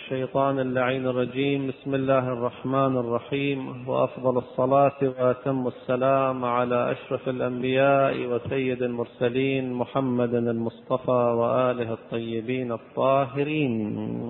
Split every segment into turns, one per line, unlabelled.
الشيطان اللعين الرجيم. بسم الله الرحمن الرحيم، وأفضل الصلاة وأتم السلام على أشرف الأنبياء وسيد المرسلين محمد المصطفى وآله الطيبين الطاهرين.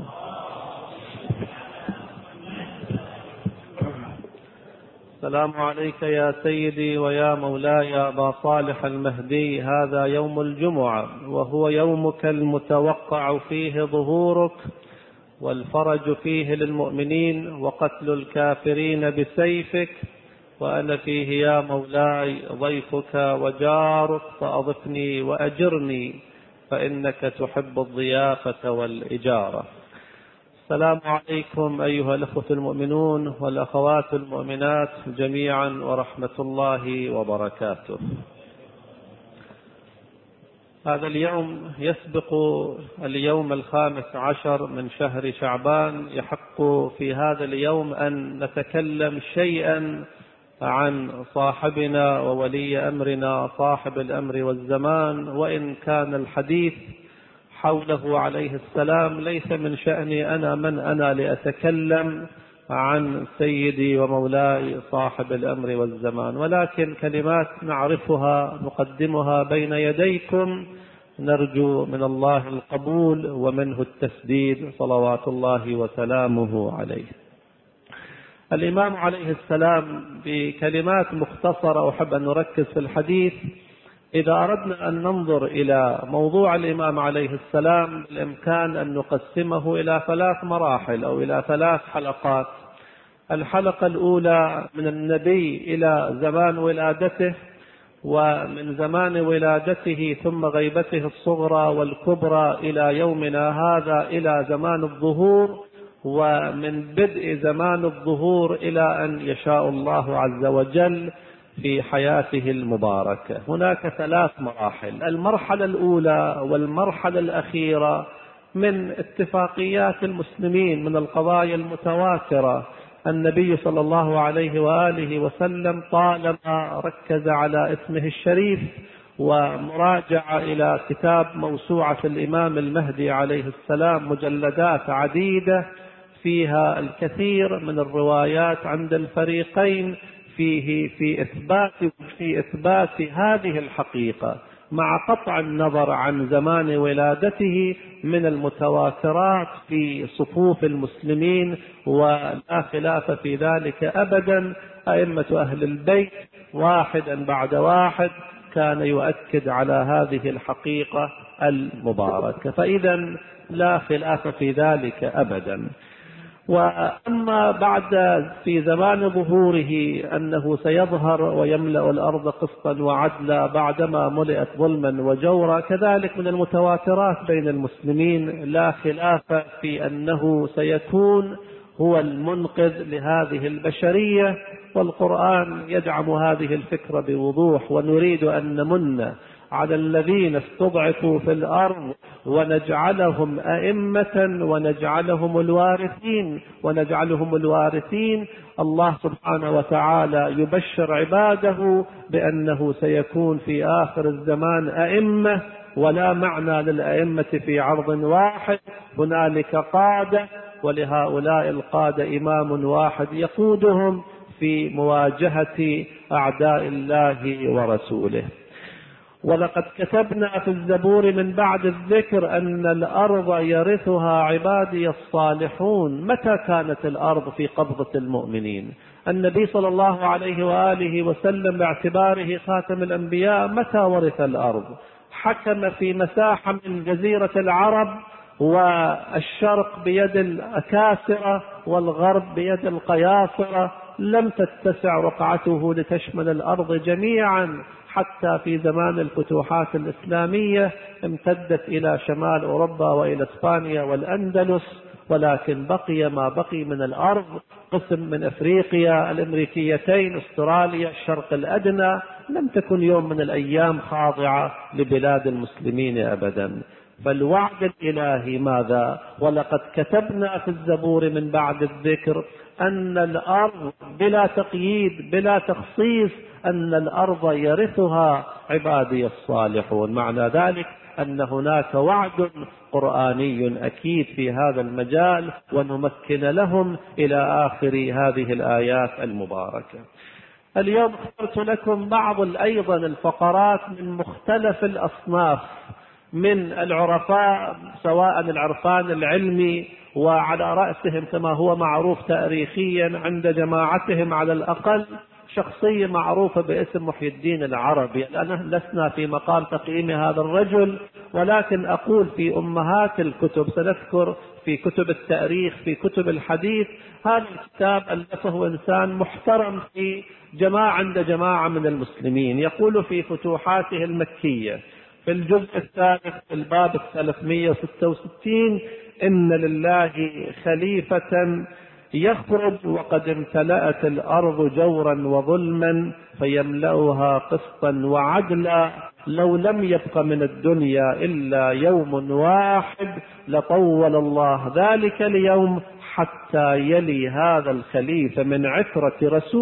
السلام عليك يا سيدي ويا مولاي أبا صالح المهدي. هذا يوم الجمعة، وهو يومك المتوقع فيه ظهورك، والفرج فيه للمؤمنين، وقتل الكافرين بسيفك. وأنا فيه يا مولاي ضيفك وجارك، فأضفني وأجرني، فإنك تحب الضيافة والإجارة. السلام عليكم أيها الأخوة المؤمنون والأخوات المؤمنات جميعا، ورحمة الله وبركاته. هذا اليوم يسبق اليوم 15 من شهر شعبان. يحق في هذا اليوم أن نتكلم شيئا عن صاحبنا وولي أمرنا صاحب الأمر والزمان، وإن كان الحديث حوله عليه السلام ليس من شأني أنا من أنا لأتكلم عن سيدي ومولاي صاحب الأمر والزمان، ولكن كلمات نعرفها نقدمها بين يديكم، نرجو من الله القبول ومنه التسديد، صلوات الله وسلامه عليه. الإمام عليه السلام بكلمات مختصرة أحب أن نركز في الحديث. إذا أردنا أن ننظر إلى موضوع الإمام عليه السلام بالإمكان أن نقسمه إلى 3 مراحل أو إلى 3 حلقات. الحلقة الأولى من النبي إلى زمان ولادته، ومن زمان ولادته ثم غيبته الصغرى والكبرى إلى يومنا هذا إلى زمان الظهور، ومن بدء زمان الظهور إلى أن يشاء الله عز وجل في حياته المباركة. هناك 3 مراحل. المرحلة الأولى والمرحلة الأخيرة من اتفاقيات المسلمين من القضايا المتواترة. النبي صلى الله عليه وآله وسلم طالما ركز على اسمه الشريف ومراجعة إلى كتاب موسوعة الإمام المهدي عليه السلام، مجلدات عديدة فيها الكثير من الروايات عند الفريقين في إثبات هذه الحقيقة، مع قطع النظر عن زمان ولادته من المتواترات في صفوف المسلمين، ولا خلاف في ذلك أبدا. أئمة أهل البيت واحدا بعد واحد كان يؤكد على هذه الحقيقة المباركة، فإذا لا خلاف في ذلك أبدا. وأما بعد في زمان ظهوره أنه سيظهر ويملأ الأرض قسطا وعدلا بعدما ملئت ظلما وجورا، كذلك من المتواترات بين المسلمين لا خلاف في أنه سيكون هو المنقذ لهذه البشرية، والقرآن يدعم هذه الفكرة بوضوح. ونريد أن نمن على الذين استضعفوا في الأرض ونجعلهم أئمة ونجعلهم الوارثين. الله سبحانه وتعالى يبشر عباده بأنه سيكون في آخر الزمان أئمة، ولا معنى للأئمة في عرض واحد، هنالك قادة، ولهؤلاء القادة إمام واحد يقودهم في مواجهة أعداء الله ورسوله. ولقد كتبنا في الزبور من بعد الذكر أن الأرض يرثها عبادي الصالحون. متى كانت الأرض في قبضة المؤمنين؟ النبي صلى الله عليه وآله وسلم باعتباره خاتم الأنبياء متى ورث الأرض؟ حكم في مساحة من جزيرة العرب، والشرق بيد الأكاسرة والغرب بيد القياصرة، لم تتسع رقعته لتشمل الأرض جميعا، حتى في زمان الفتوحات الإسلامية امتدت إلى شمال أوروبا وإلى إسبانيا والأندلس، ولكن بقي ما بقي من الأرض، قسم من أفريقيا الأمريكيتين، أستراليا، الشرق الأدنى، لم تكن يوم من الأيام خاضعة لبلاد المسلمين أبدا. فالوعد الإلهي ماذا؟ ولقد كتبنا في الزبور من بعد الذكر أن الأرض بلا تقييد بلا تخصيص، أن الأرض يرثها عبادي الصالحون. معنى ذلك أن هناك وعد قرآني أكيد في هذا المجال، ونمكن لهم إلى آخر هذه الآيات المباركة. اليوم اخترت لكم بعض أيضا الفقرات من مختلف الأصناف من العرفاء، سواء العرفان العلمي، وعلى رأسهم كما هو معروف تاريخيا عند جماعتهم على الأقل شخصية معروفة باسم محي الدين العربي. الآن لسنا في مقام تقييم هذا الرجل، ولكن أقول في أمهات الكتب سنذكر في كتب التاريخ، في كتب الحديث، هذا الكتاب ألفه إنسان محترم في عند جماعة من المسلمين. يقول في فتوحاته المكية في الجزء الثالث في الباب 366: إن لله خليفة يخرج وقد امتلأت الأرض جورا وظلما فيملأها قسطا وعدلا، لو لم يبق من الدنيا إلا يوم واحد لطول الله ذلك اليوم حتى يلي هذا الخليفة من عترة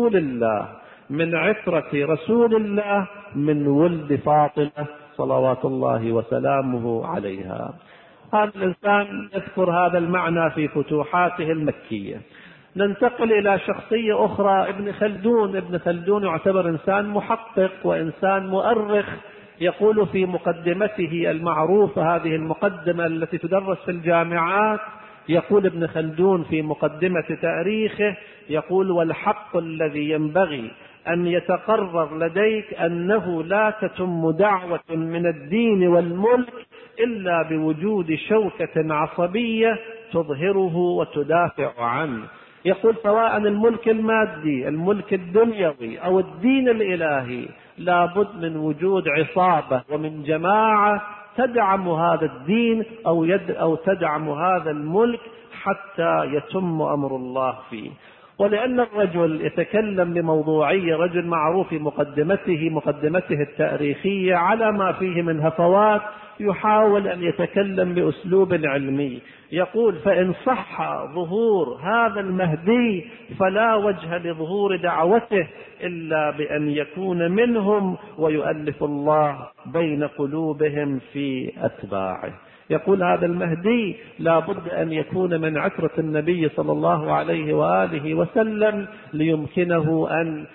رسول الله من ولد فاطمة صلوات الله وسلامه عليها. هذا الإنسان يذكر هذا المعنى في فتوحاته المكية. ننتقل إلى شخصية أخرى، ابن خلدون يعتبر إنسان محقق وإنسان مؤرخ. يقول في مقدمته المعروفة، هذه المقدمة التي تدرس في الجامعات، يقول ابن خلدون في مقدمة تاريخه، يقول: والحق الذي ينبغي أن يتقرر لديك أنه لا تتم دعوة من الدين والملك إلا بوجود شوكة عصبية تظهره وتدافع عنه. يقول سواء الملك المادي، الملك الدنيوي، أو الدين الإلهي، لابد من وجود عصابة ومن جماعة تدعم هذا الدين أو تدعم هذا الملك حتى يتم أمر الله فيه. ولأن الرجل يتكلم بموضوعية، رجل معروف في مقدمته التاريخية على ما فيه من هفوات، يحاول أن يتكلم بأسلوب علمي. يقول: فإن صح ظهور هذا المهدي فلا وجه لظهور دعوته إلا بأن يكون منهم ويؤلف الله بين قلوبهم في أتباعه. يقول هذا المهدي لا بد أن يكون من عترة النبي صلى الله عليه وآله وسلم ليمكنه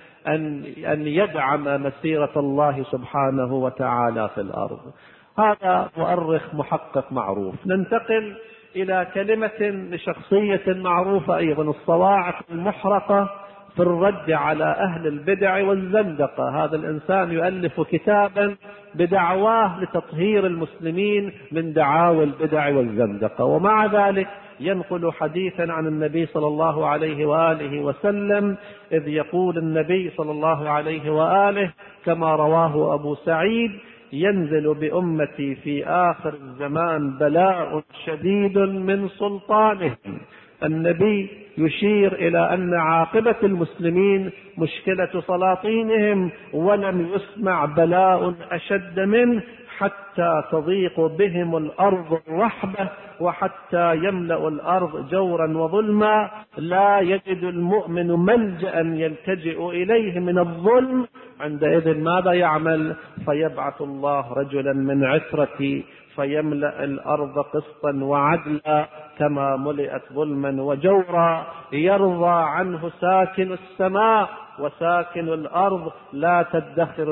أن يدعم مسيرة الله سبحانه وتعالى في الأرض. هذا مؤرخ محقق معروف. ننتقل إلى كلمة لشخصية معروفة أيضا، الصواعق المحرقة في الرد على أهل البدع والزندقة. هذا الإنسان يؤلف كتابا بدعواه لتطهير المسلمين من دعاوى البدع والزندقة، ومع ذلك ينقل حديثا عن النبي صلى الله عليه وآله وسلم، إذ يقول النبي صلى الله عليه وآله كما رواه أبو سعيد: ينزل بأمتي في آخر الزمان بلاء شديد من سلطانهم. النبي يشير إلى أن عاقبة المسلمين مشكلة سلاطينهم، ولم يسمع بلاء أشد منه حتى تضيق بهم الأرض رحبة، وحتى يملأ الأرض جورا وظلما، لا يجد المؤمن ملجأ يلتجئ إليه من الظلم. عندئذ ماذا يعمل؟ فيبعث الله رجلا من عترتي فيملأ الأرض قسطا وعدلا كما ملئت ظلما وجورا، يرضى عنه ساكن السماء وساكن الأرض. لا تدخر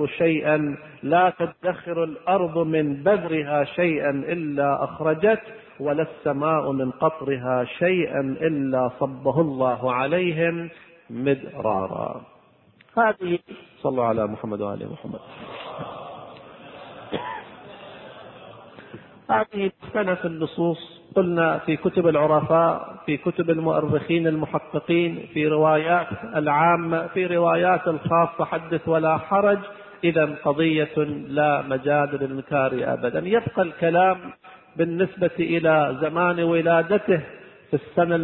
الأرض من بذرها شيئا إلا أخرجت، ولا السماء من قطرها شيئا إلا صبه الله عليهم مدرارا. هذه صلوا على محمد وآل محمد. هذه مختلف النصوص قلنا في كتب العرفاء، في كتب المؤرخين المحققين، في روايات العامة، في روايات الخاصة حدث ولا حرج. إذا قضية لا مجال للإنكار أبدا. يبقى الكلام بالنسبة إلى زمان ولادته في السنة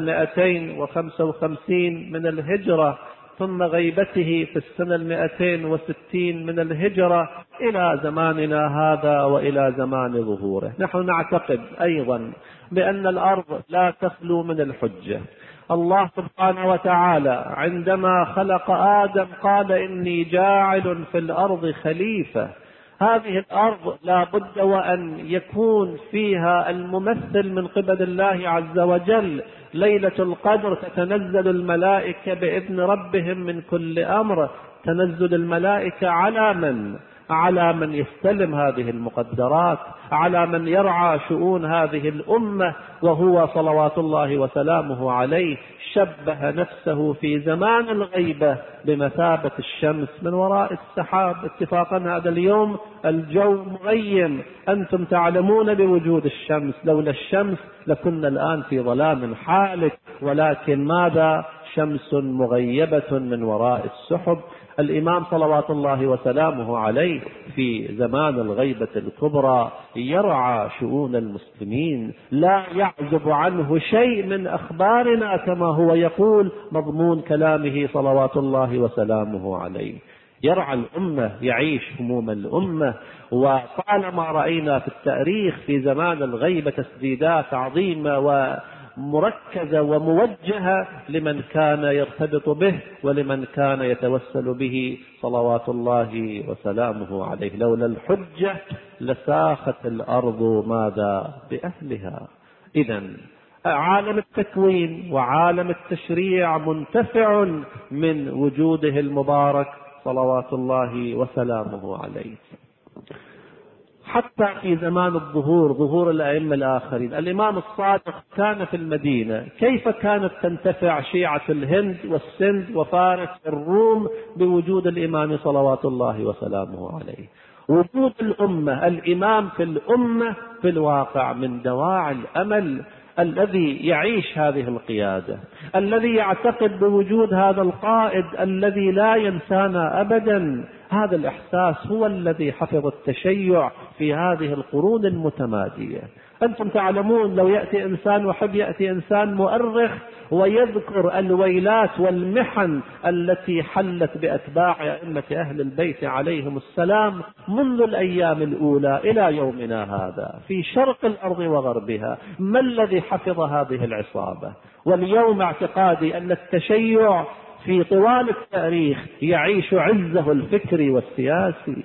255 من الهجرة، ثم غيبته في السنة 260 من الهجرة إلى زماننا هذا وإلى زمان ظهوره. نحن نعتقد أيضا بأن الأرض لا تخلو من الحجة. الله سبحانه وتعالى عندما خلق آدم قال: إني جاعل في الأرض خليفة. هذه الأرض لا بد وأن يكون فيها الممثل من قبل الله عز وجل. ليلة القدر تتنزل الملائكة بإذن ربهم من كل أمر. تنزل الملائكة على من يستلم هذه المقدرات، على من يرعى شؤون هذه الأمة، وهو صلوات الله وسلامه عليه شبه نفسه في زمان الغيبة بمثابة الشمس من وراء السحاب. اتفاقا هذا اليوم الجو مغيم، أنتم تعلمون بوجود الشمس، لولا الشمس لكنا الآن في ظلام حالك، ولكن ماذا؟ شمس مغيبة من وراء السحب. الإمام صلوات الله وسلامه عليه في زمان الغيبة الكبرى يرعى شؤون المسلمين، لا يعزب عنه شيء من أخبارنا كما هو يقول مضمون كلامه صلوات الله وسلامه عليه. يرعى الأمة، يعيش هموم الأمة. وطالما رأينا في التاريخ في زمان الغيبة تسديدات عظيمة ومركزة وموجهة لمن كان يرتبط به ولمن كان يتوسل به صلوات الله وسلامه عليه. لولا الحجة لساخت الأرض ماذا بأهلها. إذن عالم التكوين وعالم التشريع منتفع من وجوده المبارك صلوات الله وسلامه عليه. حتى في زمان ظهور الأئمة الآخرين، الإمام الصادق كان في المدينة، كيف كانت تنتفع شيعة الهند والسند وفارس والروم بوجود الإمام صلوات الله وسلامه عليه؟ وجود الأمة، الإمام في الأمة في الواقع من دواعي الأمل. الذي يعيش هذه القيادة، الذي يعتقد بوجود هذا القائد الذي لا ينسانا أبدا، هذا الإحساس هو الذي حفظ التشيع في هذه القرون المتمادية. أنتم تعلمون لو يأتي إنسان وحب يأتي إنسان مؤرخ ويذكر الويلات والمحن التي حلت بأتباع أئمة أهل البيت عليهم السلام منذ الأيام الأولى إلى يومنا هذا في شرق الأرض وغربها، ما الذي حفظ هذه العصابة؟ واليوم اعتقادي أن التشيع في طوال التاريخ يعيش عزه الفكري والسياسي.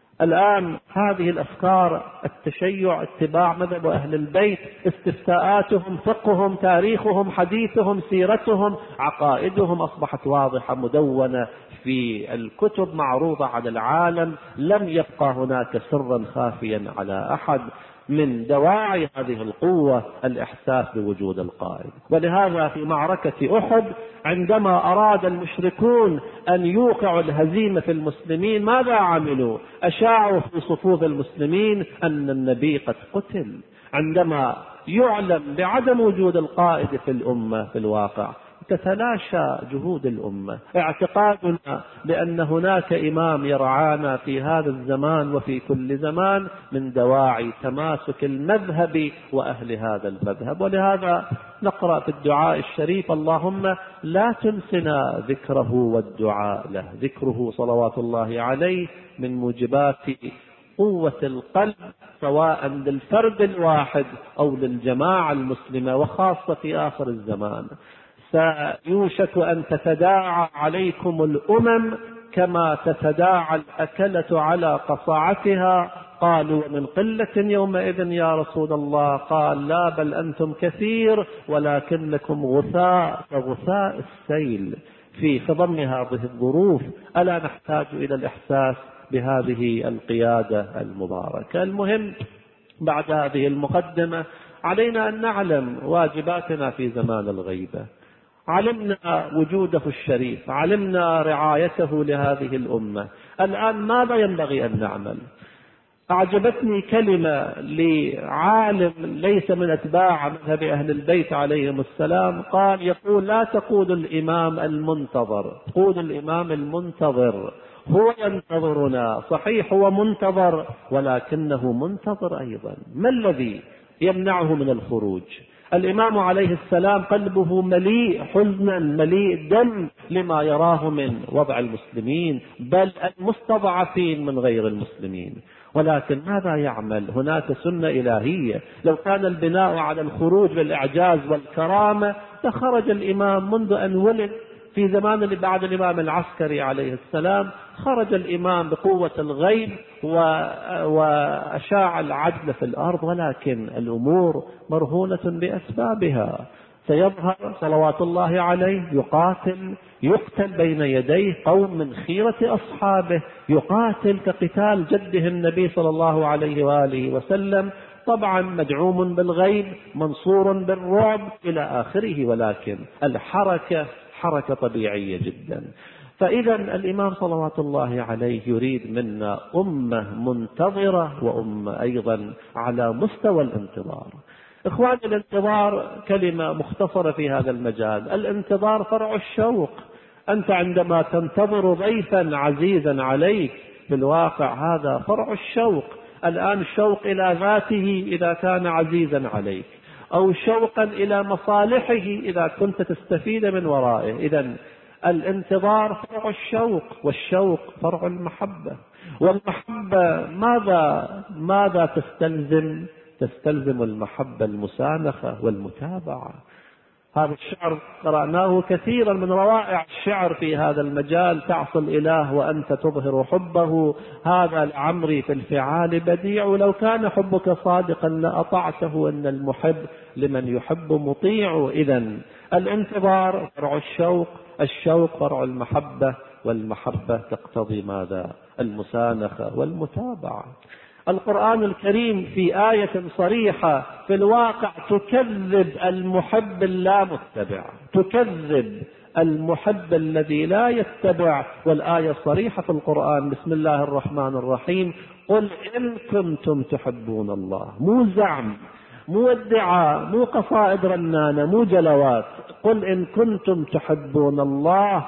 الآن هذه الأفكار، التشيع، اتباع مذهب أهل البيت، استفتاءاتهم، فقههم، تاريخهم، حديثهم، سيرتهم، عقائدهم أصبحت واضحة مدونة في الكتب معروضة على العالم. لم يبقى هناك سرا خافيا على أحد. من دواعي هذه القوة الإحساس بوجود القائد. ولهذا في معركة أحد عندما أراد المشركون أن يوقعوا الهزيمة في المسلمين ماذا عملوا؟ أشاعوا في صفوف المسلمين أن النبي قد قتل. عندما يعلم بعدم وجود القائد في الأمة في الواقع تتلاشى جهود الأمة. اعتقادنا بأن هناك إمام يرعانا في هذا الزمان وفي كل زمان من دواعي تماسك المذهب وأهل هذا المذهب. ولهذا نقرأ في الدعاء الشريف: اللهم لا تنسنا ذكره والدعاء له. ذكره صلوات الله عليه من موجبات قوة القلب سواء للفرد الواحد أو للجماعة المسلمة، وخاصة في آخر الزمان. سيوشك أن تتداعى عليكم الأمم كما تتداعى الأكلة على قصعتها. قالوا من قلة يومئذ يا رسول الله؟ قال لا، بل أنتم كثير ولكنكم غثاء كغثاء السيل. في خضم هذه الظروف ألا نحتاج إلى الإحساس بهذه القيادة المباركة؟ المهم بعد هذه المقدمة علينا أن نعلم واجباتنا في زمان الغيبة. علمنا وجوده الشريف، علمنا رعايته لهذه الأمة. الآن ماذا ينبغي أن نعمل؟ أعجبتني كلمة لعالم ليس من أتباع مذهب أهل البيت عليهم السلام، يقول لا تقول الإمام المنتظر، قول الإمام المنتظر. هو ينتظرنا صحيح، هو منتظر، ولكنه منتظر أيضا. ما الذي يمنعه من الخروج؟ الإمام عليه السلام قلبه مليء حزنا مليء دم لما يراه من وضع المسلمين بل المستضعفين من غير المسلمين. ولكن ماذا يعمل؟ هناك سنة إلهية. لو كان البناء على الخروج بالإعجاز والكرامة لخرج الإمام منذ أن ولد في زمان اللي بعد الإمام العسكري عليه السلام خرج الإمام بقوة الغيب وأشاع العدل في الأرض، ولكن الأمور مرهونة بأسبابها. سيظهر صلوات الله عليه يقتل بين يديه قوم من خيرة أصحابه، يقاتل كقتال جده النبي صلى الله عليه وآله وسلم، طبعا مدعوم بالغيب منصور بالرعب إلى آخره، ولكن الحركة حركة طبيعية جدا. فإذا الإمام صلوات الله عليه يريد منا أمة منتظرة وأمة أيضا على مستوى الانتظار. إخواني، الانتظار كلمة مختصرة في هذا المجال. الانتظار فرع الشوق. أنت عندما تنتظر ضيفا عزيزا عليك في الواقع هذا فرع الشوق. الآن الشوق إلى ذاته إذا كان عزيزا عليك، أو شوقا إلى مصالحه إذا كنت تستفيد من ورائه. إذن الانتظار فرع الشوق، والشوق فرع المحبة. والمحبة ماذا تستلزم المحبة المسانخة والمتابعة. هذا الشعر قرأناه كثيرا، من روائع الشعر في هذا المجال: تعصي الإله وأنت تظهر حبه، هذا لعمري في الفعال بديع، لو كان حبك صادقا لأطعته، إن المحب لمن يحب مطيع. إذن الانتظار فرع الشوق فرع المحبة، والمحبة تقتضي ماذا؟ المسانخة والمتابعة. القرآن الكريم في آية صريحة في الواقع تكذب المحب اللامتبع، تكذب المحب الذي لا يتبع. والآية الصريحة في القرآن: بسم الله الرحمن الرحيم، قل إن كنتم تحبون الله. مو زعم، مو ادعاء، مو قصائد رنانة، مو جلوات. قل إن كنتم تحبون الله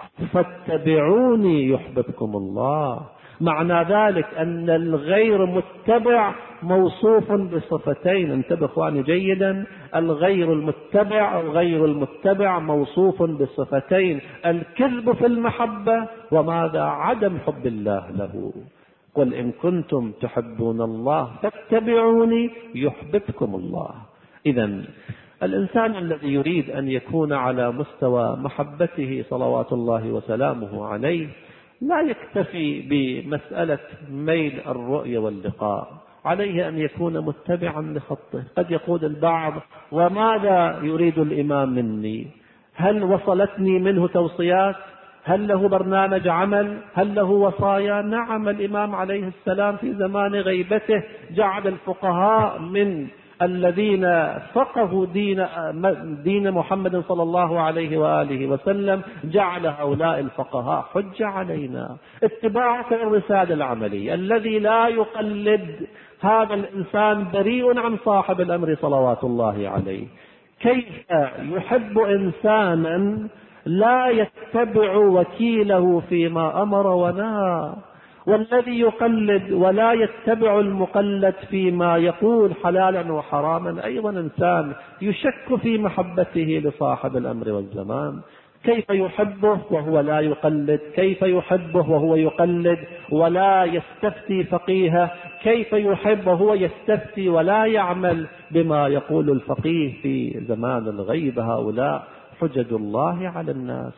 فاتبعوني يحببكم الله. معنى ذلك أن الغير متبع موصوف بصفتين. انتبه اخواني جيدا، الغير المتبع أو غير المتبع موصوف بصفتين: الكذب في المحبة، وماذا؟ عدم حب الله له. قل إن كنتم تحبون الله فاتبعوني يحببكم الله. إذن الإنسان الذي يريد أن يكون على مستوى محبته صلوات الله وسلامه عليه لا يكتفي بمسألة ميل الرؤية واللقاء، عليه أن يكون متبعا لخطه. قد يقول البعض: وماذا يريد الإمام مني؟ هل وصلتني منه توصيات؟ هل له برنامج عمل؟ هل له وصايا؟ نعم، الإمام عليه السلام في زمان غيبته جعل الفقهاء من الذين فقهوا دين محمد صلى الله عليه وآله وسلم، جعل هؤلاء الفقهاء حجة علينا. اتباعك الرسالة العملية. الذي لا يقلد هذا الإنسان بريء عن صاحب الأمر صلوات الله عليه. كيف يحب إنسانا لا يتبع وكيله فيما أمر ونهى؟ والذي يقلد ولا يتبع المقلد فيما يقول حلالا وحراما أيضا إنسان يشك في محبته لصاحب الأمر والزمان. كيف يحبه وهو لا يقلد؟ كيف يحبه وهو يقلد ولا يستفتي فقيهه؟ كيف يحب وهو يستفتي ولا يعمل بما يقول الفقيه في زمان الغيب؟ هؤلاء حجج الله على الناس.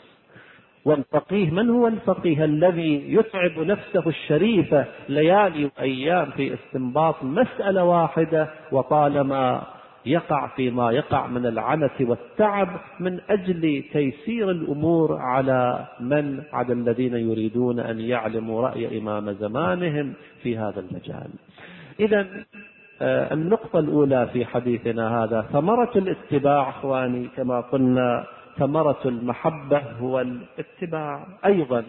والفقيه من هو الفقيه؟ الذي يتعب نفسه الشريفة ليالي وأيام في استنباط مسألة واحدة، وطالما يقع فيما يقع من العنة والتعب من أجل تيسير الأمور على الذين يريدون أن يعلموا رأي إمام زمانهم في هذا المجال. إذن النقطة الأولى في حديثنا هذا ثمرة الاتباع. أخواني، كما قلنا ثمرة المحبة هو الاتباع. أيضا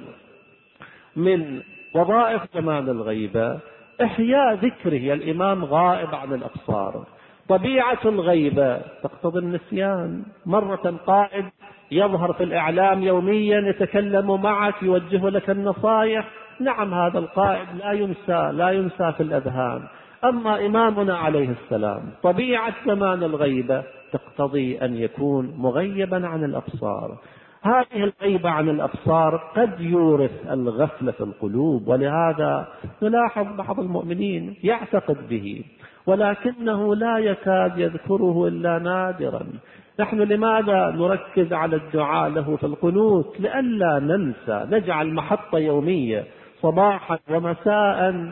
من وظائف زمان الغيبة إحياء ذكره. الإمام غائب عن الأبصار، طبيعة الغيبة تقتضي النسيان. مرة قائد يظهر في الإعلام يوميا يتكلم معك يوجه لك النصائح، نعم هذا القائد لا ينسى في الأذهان. أما إمامنا عليه السلام طبيعة زمان الغيبة تقتضي أن يكون مغيبا عن الأبصار. هذه الغيبة عن الأبصار قد يورث الغفلة في القلوب، ولهذا نلاحظ بعض المؤمنين يعتقد به ولكنه لا يكاد يذكره إلا نادرا. نحن لماذا نركز على الدعاء له في القنوت؟ لئلا ننسى، نجعل محطة يومية صباحا ومساء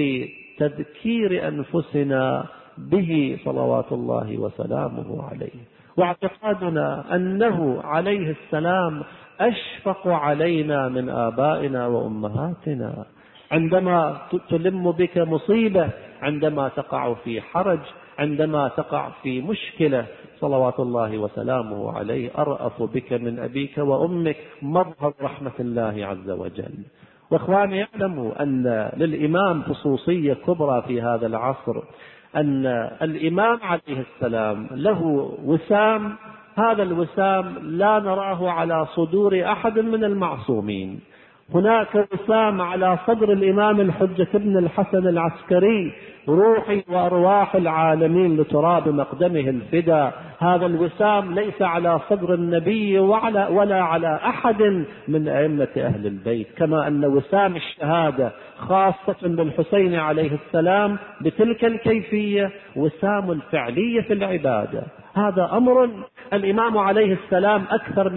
لتذكير أنفسنا به صلوات الله وسلامه عليه. واعتقادنا أنه عليه السلام أشفق علينا من آبائنا وأمهاتنا. عندما تلم بك مصيبة، عندما تقع في حرج، عندما تقع في مشكلة، صلوات الله وسلامه عليه أرأف بك من أبيك وأمك، مظهر رحمة الله عز وجل. واخواني يعلموا أن للإمام خصوصية كبرى في هذا العصر، أن الإمام عليه السلام له وسام، هذا الوسام لا نراه على صدور أحد من المعصومين. هناك وسام على صدر الإمام الحجة بن الحسن العسكري، روحي وأرواح العالمين لتراب مقدمه الفدا. هذا الوسام ليس على صدر النبي ولا على أحد من أئمة أهل البيت. كما أن وسام الشهادة خاصة بالحسين عليه السلام بتلك الكيفية، وسام الفعلية في العبادة هذا أمر الإمام عليه السلام أكثر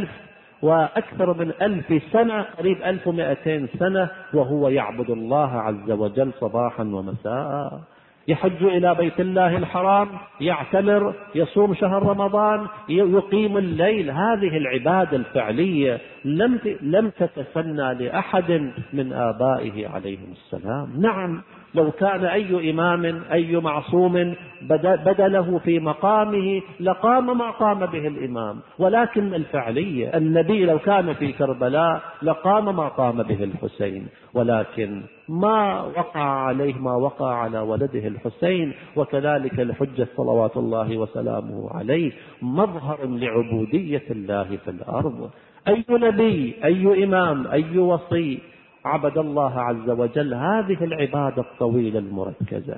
من 1000 سنة، قريب 1200 سنة، وهو يعبد الله عز وجل صباحا ومساء. يحج إلى بيت الله الحرام، يعتمر، يصوم شهر رمضان، يقيم الليل. هذه العبادة الفعلية لم تتسنى لأحد من آبائه عليهم السلام. نعم، لو كان أي إمام أي معصوم بدله في مقامه لقام ما قام به الإمام، ولكن الفعلية، النبي لو كان في كربلاء لقام ما قام به الحسين، ولكن ما وقع عليه ما وقع على ولده الحسين. وكذلك الحجة صلوات الله وسلامه عليه مظهر لعبودية الله في الأرض. أي نبي أي إمام أي وصي عبد الله عز وجل هذه العبادة الطويلة المركزة،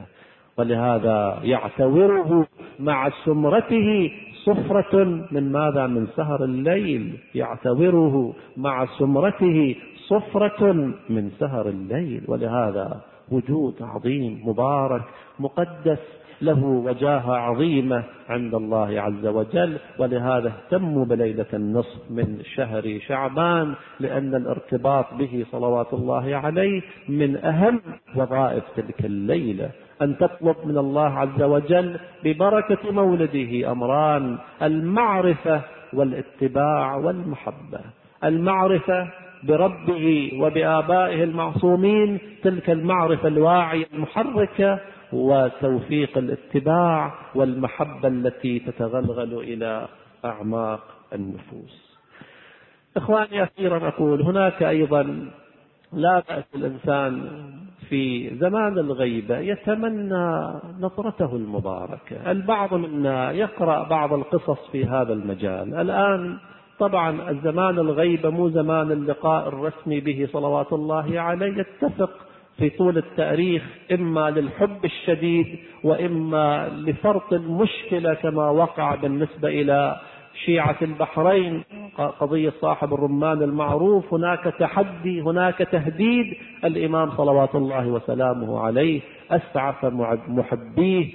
ولهذا يعتوره مع سمرته صفرة من ماذا؟ من سهر الليل. يعتوره مع سمرته صفرة من سهر الليل. ولهذا وجود عظيم مبارك مقدس له وجاهة عظيمة عند الله عز وجل. ولهذا اهتموا بليلة النصف من شهر شعبان، لأن الارتباط به صلوات الله عليه من أهم وظائف تلك الليلة. أن تطلب من الله عز وجل ببركة مولده أمران: المعرفة والاتباع والمحبة. المعرفة بربه وبآبائه المعصومين، تلك المعرفة الواعية المحركة، وتوفيق الاتباع والمحبة التي تتغلغل إلى أعماق النفوس. إخواني، أخيرا أقول هناك أيضا لا بأس الإنسان في زمان الغيبة يتمنى نظرته المباركة. البعض منا يقرأ بعض القصص في هذا المجال. الآن طبعا الزمان الغيبة مو زمان اللقاء الرسمي به صلوات الله عليه، يتفق في طول التاريخ إما للحب الشديد وإما لفرط المشكلة، كما وقع بالنسبة إلى شيعة البحرين، قضية صاحب الرمان المعروف. هناك تحدي، هناك تهديد. الإمام صلوات الله وسلامه عليه أسعف محبيه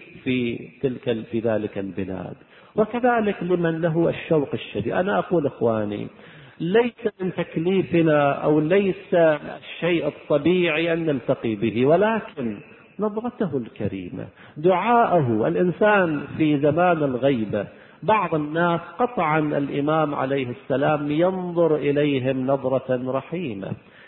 في ذلك البلاد. وكذلك لمن له الشوق الشديد. أنا أقول إخواني، ليس من تكليفنا أو ليس الشيء الطبيعي أن نلتقي به، ولكن نظرته الكريمة، دعاءه. الإنسان في زمان الغيبة بعض الناس قطعا الإمام عليه السلام ينظر إليهم نظرة رحيمة،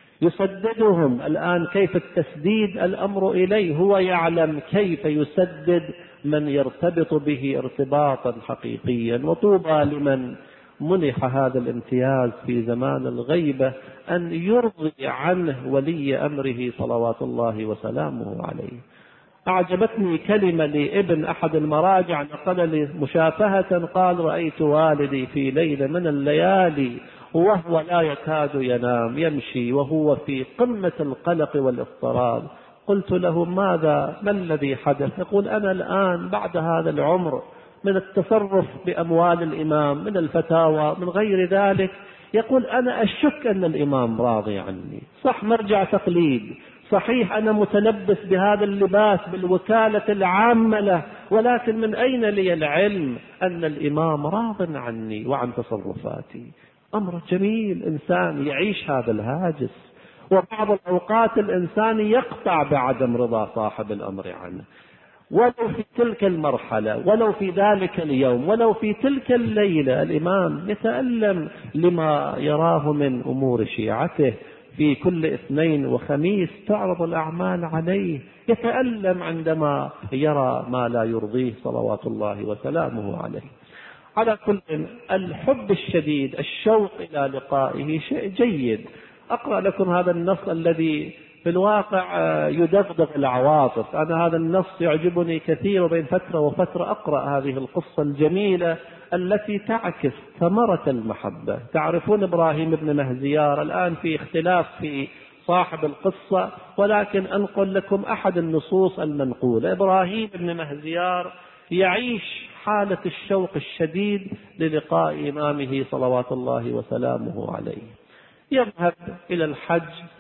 يسددهم. الآن كيف التسديد؟ الأمر إليه، هو يعلم كيف يسدد من يرتبط به ارتباطا حقيقيا. وطوبى لمن منح هذا الامتياز في زمان الغيبة أن يرضي عنه ولي أمره صلوات الله وسلامه عليه. أعجبتني كلمة لابن أحد المراجع نقل لي مشافهة، قال: رأيت والدي في ليلة من الليالي وهو لا يكاد ينام، يمشي وهو في قمة القلق والاضطراب. قلت له: ما الذي حدث؟ يقول: أنا الآن بعد هذا العمر من التصرف بأموال الإمام، من الفتاوى، من غير ذلك، يقول أنا أشك أن الإمام راضي عني. صح مرجع تقليد، صحيح أنا متلبس بهذا اللباس بالوكالة العامة له، ولكن من أين لي العلم أن الإمام راض عني وعن تصرفاتي؟ أمر جميل إنسان يعيش هذا الهاجس. وبعض الأوقات الإنسان يقطع بعدم رضا صاحب الأمر عنه، ولو في تلك المرحلة، ولو في ذلك اليوم، ولو في تلك الليلة. الإمام يتألم لما يراه من أمور شيعته. في كل اثنين وخميس تعرض الأعمال عليه، يتألم عندما يرى ما لا يرضيه صلوات الله وسلامه عليه. على كل، الحب الشديد، الشوق إلى لقائه شيء جيد. أقرأ لكم هذا النص الذي في الواقع يدغدغ العواطف. أنا هذا النص يعجبني كثير، وبين فترة وفترة أقرأ هذه القصة الجميلة التي تعكس ثمرة المحبة. تعرفون إبراهيم بن مهزيار، الآن في اختلاف في صاحب القصة، ولكن أنقل لكم أحد النصوص المنقولة. إبراهيم بن مهزيار يعيش حالة الشوق الشديد للقاء إمامه صلوات الله وسلامه عليه. يذهب إلى الحج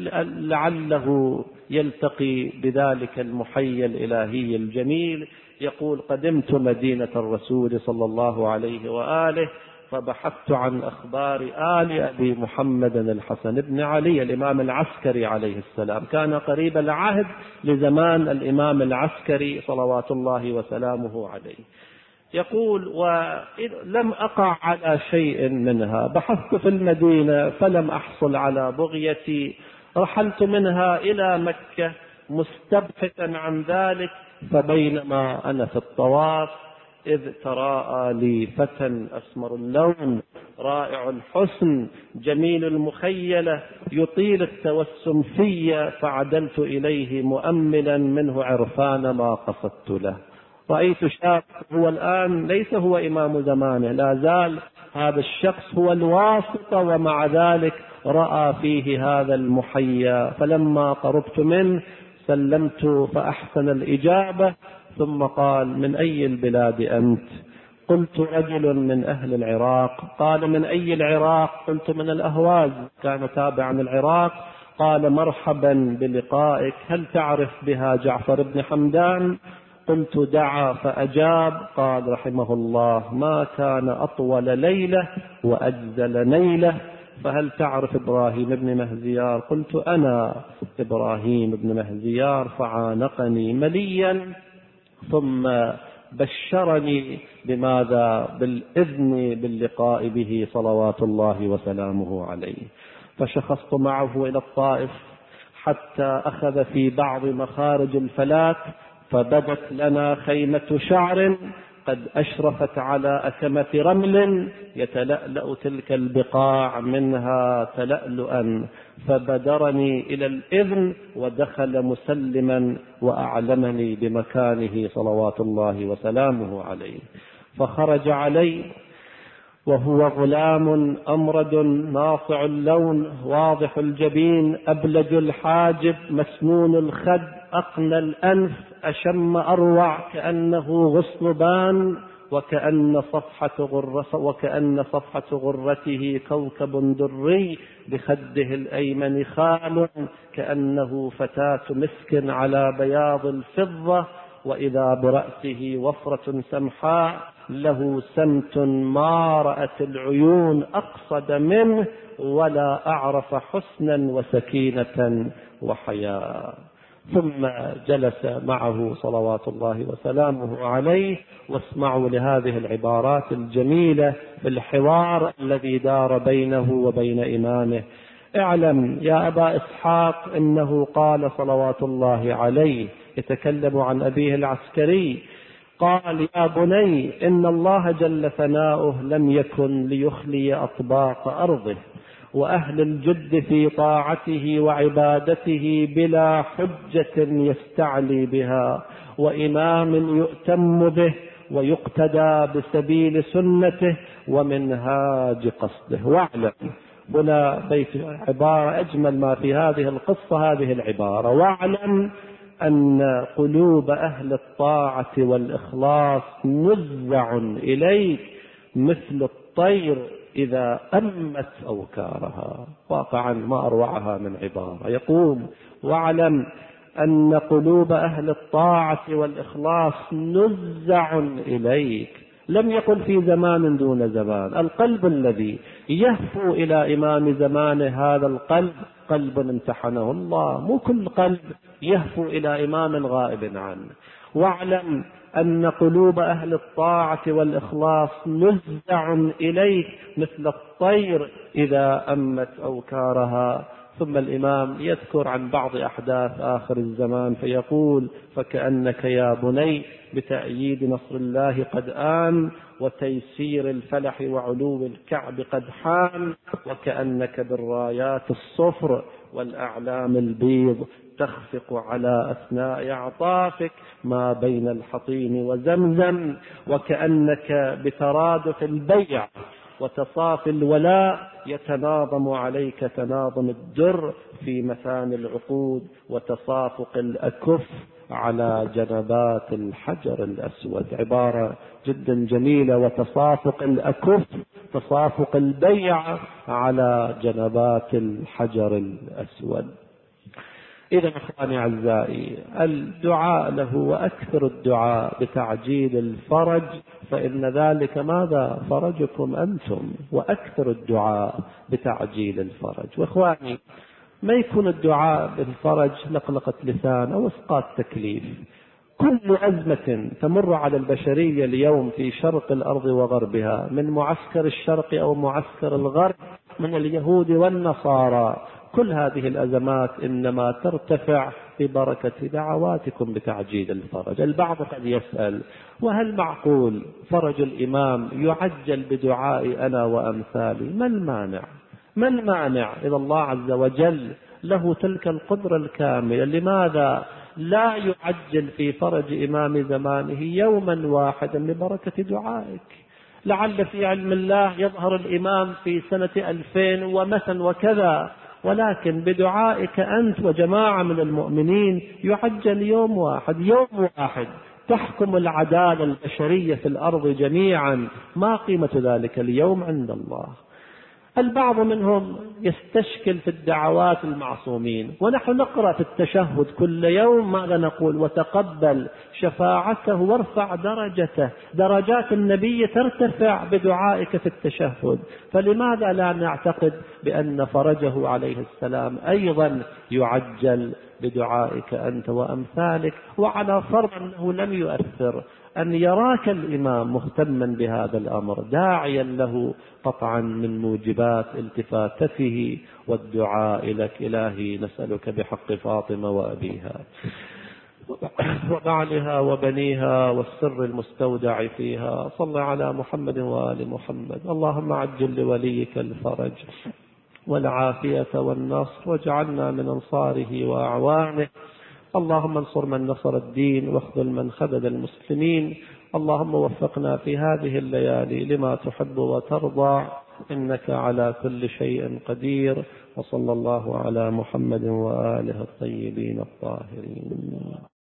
لعله يلتقي بذلك المحيي الإلهي الجميل. يقول: قدمت مدينة الرسول صلى الله عليه وآله فبحثت عن أخبار آل أبي محمد الحسن بن علي الإمام العسكري عليه السلام. كان قريب العهد لزمان الإمام العسكري صلوات الله وسلامه عليه. يقول: ولم أقع على شيء منها. بحثت في المدينة فلم أحصل على بغيتي. رحلت منها إلى مكة مستبحثا عن ذلك، فبينما أنا في الطواف إذ تراءى لي فتى أسمر اللون رائع الحسن جميل المخيلة يطيل التوسم في، فعدلت إليه مؤملا منه عرفان ما قصدت له. رأيت شاب هو الآن ليس هو إمام زمانه، لا زال هذا الشخص هو الواسطة، ومع ذلك رأى فيه هذا المحيا. فلما قربت منه سلمت فأحسن الإجابة، ثم قال: من أي البلاد أنت؟ قلت: رجل من أهل العراق. قال: من أي العراق؟ قلت: من الأهواز، كان تابعا العراق. قال: مرحبا بلقائك، هل تعرف بها جعفر بن حمدان؟ قلت: دعا فأجاب. قال رحمه الله: ما كان أطول ليلة وأجزل نيلة، فهل تعرف إبراهيم بن مهزيار؟ قلت: أنا إبراهيم بن مهزيار. فعانقني مليا، ثم بشرني بماذا؟ بالإذن باللقاء به صلوات الله وسلامه عليه. فشخصت معه إلى الطائف حتى أخذ في بعض مخارج الفلات، فبدت لنا خيمة شعر قد أشرفت على أكمة رمل يتلألأ تلك البقاع منها تلألؤا، فبدرني إلى الإذن ودخل مسلما وأعلمني بمكانه صلوات الله وسلامه عليه. فخرج علي وهو غلام أمرد ناصع اللون واضح الجبين أبلج الحاجب مسنون الخد أقنى الأنف أشم أروع كأنه غصنبان، وكأن صفحة غرته كوكب دري، بخده الأيمن خال كأنه فتاة مسك على بياض الفضة، وإذا برأسه وفرة سمحاء له سمت ما رأت العيون أقصد منه، ولا أعرف حسنا وسكينة وحياء. ثم جلس معه صلوات الله وسلامه عليه. واسمعوا لهذه العبارات الجميلة في الحوار الذي دار بينه وبين إمامه: اعلم يا أبا إسحاق إنه قال صلوات الله عليه، يتكلم عن أبيه العسكري، قال: يا بني إن الله جل ثناؤه لم يكن ليخلي أطباق أرضه، وأهل الجد في طاعته وعبادته بلا حجة يستعلي بها، وإمام يؤتم به ويقتدى بسبيل سنته ومنهاج قصده. واعلم، هنا بيت عبارة أجمل ما في هذه القصة هذه العبارة: واعلم أن قلوب أهل الطاعة والإخلاص نزع إليك مثل الطير إذا أمت أوكارها. واقعا ما أروعها من عبارة، يقول: واعلم أن قلوب أهل الطاعة والإخلاص نزع إليك. لم يقل في زمان دون زمان. القلب الذي يهفو إلى إمام زمانه هذا القلب قلب امتحنه الله، مو كل قلب يهفو إلى إمام غائب عنه. واعلم أن قلوب أهل الطاعة والإخلاص نزع إليك مثل الطير إذا أمت أوكارها. ثم الإمام يذكر عن بعض أحداث آخر الزمان فيقول: فكأنك يا بني بتأييد نصر الله قد آن، وتيسير الفلح وعلو الكعب قد حان، وكأنك بالرايات الصفر والأعلام البيض تخفق على أثناء أعطافك ما بين الحطيم وزمزم، وكأنك بترادف البيع وتصافي الولاء يتناظم عليك تناظم الدر في مثاني العقود، وتصافق الأكف على جنبات الحجر الأسود. عبارة جدا جميلة. وتصافق الأكف، تصافق البيع على جنبات الحجر الأسود. إذا أخواني أعزائي، الدعاء له، وأكثر الدعاء بتعجيل الفرج، فإن ذلك ماذا؟ فرجكم أنتم. وأكثر الدعاء بتعجيل الفرج. وإخواني، ما يكون الدعاء بالفرج لقلقة لسان أو إسقاط تكليف. كل أزمة تمر على البشرية اليوم في شرق الأرض وغربها، من معسكر الشرق أو معسكر الغرب، من اليهود والنصارى، كل هذه الأزمات إنما ترتفع ببركة دعواتكم بتعجيل الفرج. البعض قد يسأل: وهل معقول فرج الإمام يعجل بدعاء أنا وأمثالي؟ ما المانع؟ ما المانع إذا الله عز وجل له تلك القدرة الكاملة؟ لماذا لا يعجل في فرج إمام زمانه يوما واحدا لبركة دعائك؟ لعل في علم الله يظهر الإمام في سنة 2000 ومثلا وكذا، ولكن بدعائك أنت وجماعة من المؤمنين يعجل يوم واحد. يوم واحد تحكم العدالة البشرية في الأرض جميعا. ما قيمة ذلك اليوم عند الله؟ البعض منهم يستشكل في الدعوات المعصومين، ونحن نقرأ في التشهد كل يوم ماذا نقول؟ وتقبل شفاعته وارفع درجته. درجات النبي ترتفع بدعائك في التشهد، فلماذا لا نعتقد بأن فرجه عليه السلام أيضا يعجل بدعائك أنت وأمثالك؟ وعلى فرض أنه لم يؤثر، أن يراك الإمام مهتما بهذا الأمر داعيا له قطعا من موجبات التفاتته والدعاء لك. إلهي نسألك بحق فاطمة وأبيها وبعلها وبنيها والسر المستودع فيها، صل على محمد وآل محمد. اللهم عجل لوليك الفرج والعافية والنصر، واجعلنا من أنصاره وأعوانه. اللهم انصر من نصر الدين، واخذل من خذل المسلمين. اللهم وفقنا في هذه الليالي لما تحب وترضى، إنك على كل شيء قدير. وصلى الله على محمد وآله الطيبين الطاهرين.